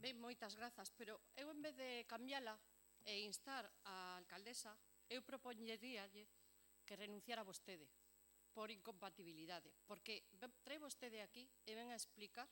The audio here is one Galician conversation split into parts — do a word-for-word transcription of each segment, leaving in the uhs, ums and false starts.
Ben, moitas grazas, pero eu en vez de cambiala e instar a alcaldesa, eu propoñeríalle que renunciara vostede por incompatibilidade, porque trae vostede aquí e ven a explicar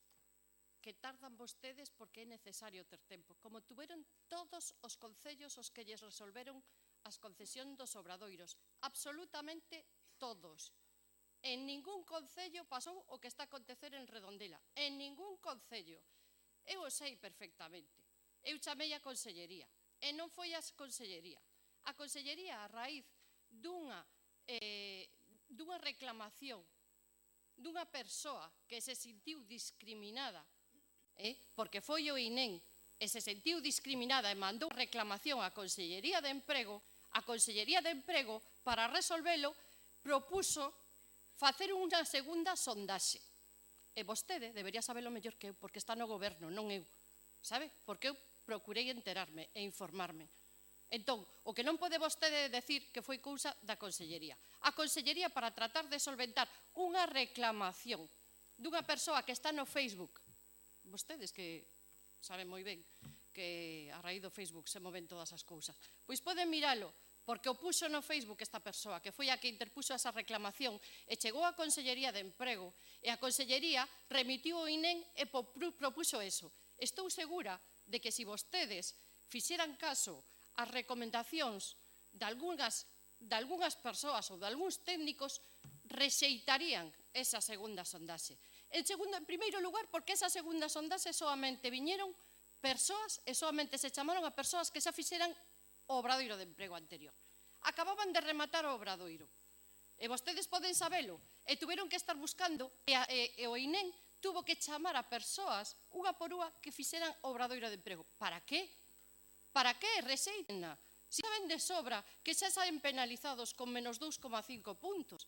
que tardan vostedes porque é necesario ter tempo, como tuveron todos os concellos os que lles resolveron as concesións dos obradoiros, absolutamente todos. En ningún concello pasou o que está a acontecer en Redondela, en ningún concello. Eu o sei perfectamente. Eu chamei a Consellería e non foi a Consellería. A Consellería, a raíz dunha, eh, dunha reclamación dunha persoa que se sentiu discriminada, eh, porque foi o I N E M e se sentiu discriminada e mandou reclamación á Consellería de Emprego, a Consellería de Emprego, para resolvelo, propuso facer unha segunda sondaxe. E vostede debería sabelo mellor que eu, porque está no goberno, non eu, sabe? Porque eu procurei enterarme e informarme. Entón, o que non pode vostede decir que foi cousa da Consellería. A Consellería, para tratar de solventar unha reclamación dunha persoa que está no Facebook, vostedes que saben moi ben que a raíz do Facebook se moven todas as cousas, pois poden miralo, porque o puxo no Facebook esta persoa, que foi a que interpuxo esa reclamación, e chegou á Consellería de Emprego, e a Consellería remitiu o I N E M e propuxo eso. Estou segura de que se vostedes fixeran caso ás recomendacións de algunhas, de algunhas persoas ou de algúns técnicos, rexeitarían esa segunda sondaxe. En segundo, en primeiro lugar, porque esa segunda sondaxe solamente viñeron persoas e solamente se chamaron a persoas que xa fixeran o obradoiro de emprego anterior. Acababan de rematar o obradoiro. E vostedes poden sabelo. E tuveron que estar buscando, e, a, e, e o I N E M tuvo que chamar a persoas, unha por unha, que fixeran o obradoiro de emprego. Para qué? Para qué? Rexeitenna. Si saben de sobra que xa saen penalizados con menos dous coma cinco puntos.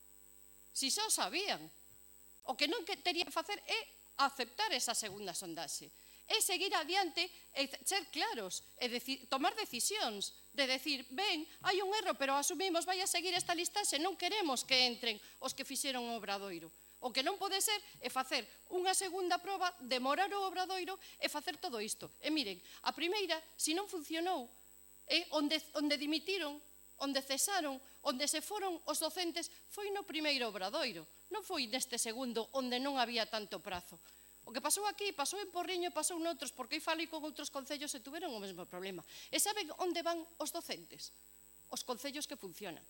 Si xa o sabían. O que non terían que facer é aceptar esa segunda sondaxe. É seguir adiante e ser claros, e tomar decisións, de decir, ben, hai un erro, pero asumimos, vai a seguir esta listaxe, non queremos que entren os que fixeron o obradoiro. O que non pode ser é facer unha segunda proba, demorar o obradoiro e facer todo isto. E miren, a primeira, se non funcionou, é onde, onde dimitiron, onde cesaron, onde se foron os docentes, foi no primeiro obradoiro, non foi neste segundo, onde non había tanto prazo. O que pasou aquí, pasou en Porriño e pasou noutros, porque eu falei con outros concellos e tuveron o mesmo problema. E saben onde van os docentes? Os concellos que funcionan.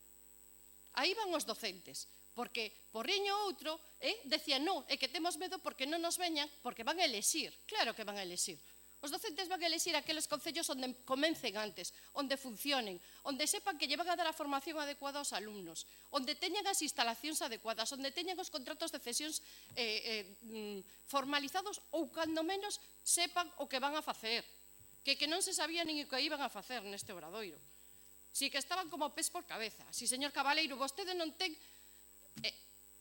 Aí van os docentes, porque Porriño outro eh, decía, non, é que temos medo porque non nos veñan, porque van a elexir. Claro que van a elexir. Os docentes van a elexir aqueles concellos onde comencen antes, onde funcionen, onde sepan que lle van a dar a formación adecuada aos alumnos, onde teñan as instalacións adecuadas, onde teñan os contratos de cesións eh, eh, formalizados ou, cando menos, sepan o que van a facer, que, que non se sabía nin o que iban a facer neste obradoiro. Si que estaban como pés por cabeza. Si, señor Cabaleiro, vostede non ten... Eh,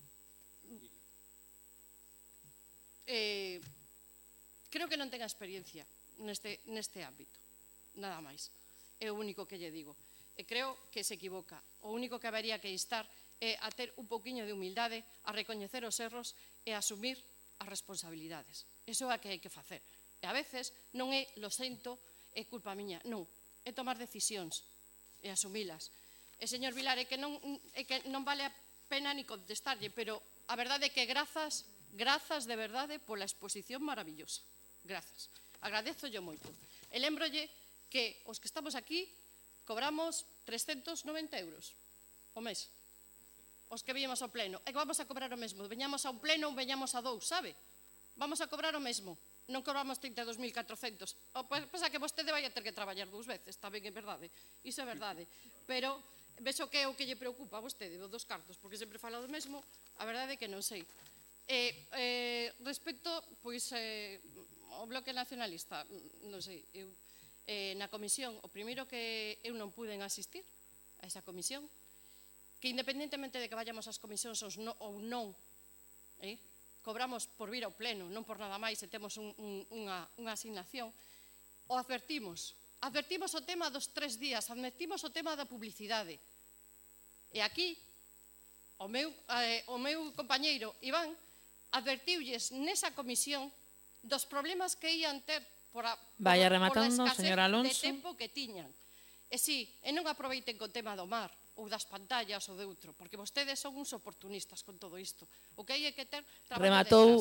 eh, creo que non ten experiencia neste, neste ámbito, nada máis. É o único que lle digo. E creo que se equivoca. O único que habería que instar é a ter un pouquiño de humildade, a recoñecer os erros e a asumir as responsabilidades. Iso é o que hai que facer. E a veces non é, lo sento, é culpa miña. Non, é tomar decisións e asumilas. E, señor Vilar, é que non, é que non vale a pena ni contestarlle, pero a verdade é que grazas, grazas de verdade pola exposición maravillosa. Grazas. Agradezo yo moito. E lembrolle que os que estamos aquí cobramos trescentos noventa euros o mes. Os que viñamos ao pleno. E que vamos a cobrar o mesmo. Veñamos a un pleno ou veñamos a dous, sabe? Vamos a cobrar o mesmo. Non cobramos trinta e dous mil catrocentos. Pensa que vostede vai a ter que traballar dous veces. Tamén é verdade. Iso é verdade. Pero vexo que é o que lle preocupa a vostede dos cartos, porque sempre fala do mesmo. A verdade é que non sei. Eh, eh, respecto, pois, eh, o Bloque Nacionalista, non sei, eu, eh, na comisión, o primeiro que eu non puden asistir a esa comisión, que independentemente de que vayamos ás comisións ou non, eh, cobramos por vir ao pleno, non por nada máis, e temos un, un, unha, unha asignación, o advertimos, advertimos o tema dos tres días, advertimos o tema da publicidade. E aquí, o meu, eh, o meu compañeiro Iván advertiulles nesa comisión dos problemas que ian ter por a, Vaya por, rematando, por a escasez señor Alonso. de tempo que tiñan. E si, e non aproveiten co tema do mar, ou das pantallas ou de outro, porque vostedes son uns oportunistas con todo isto. O que hai é que ter traballo Rematou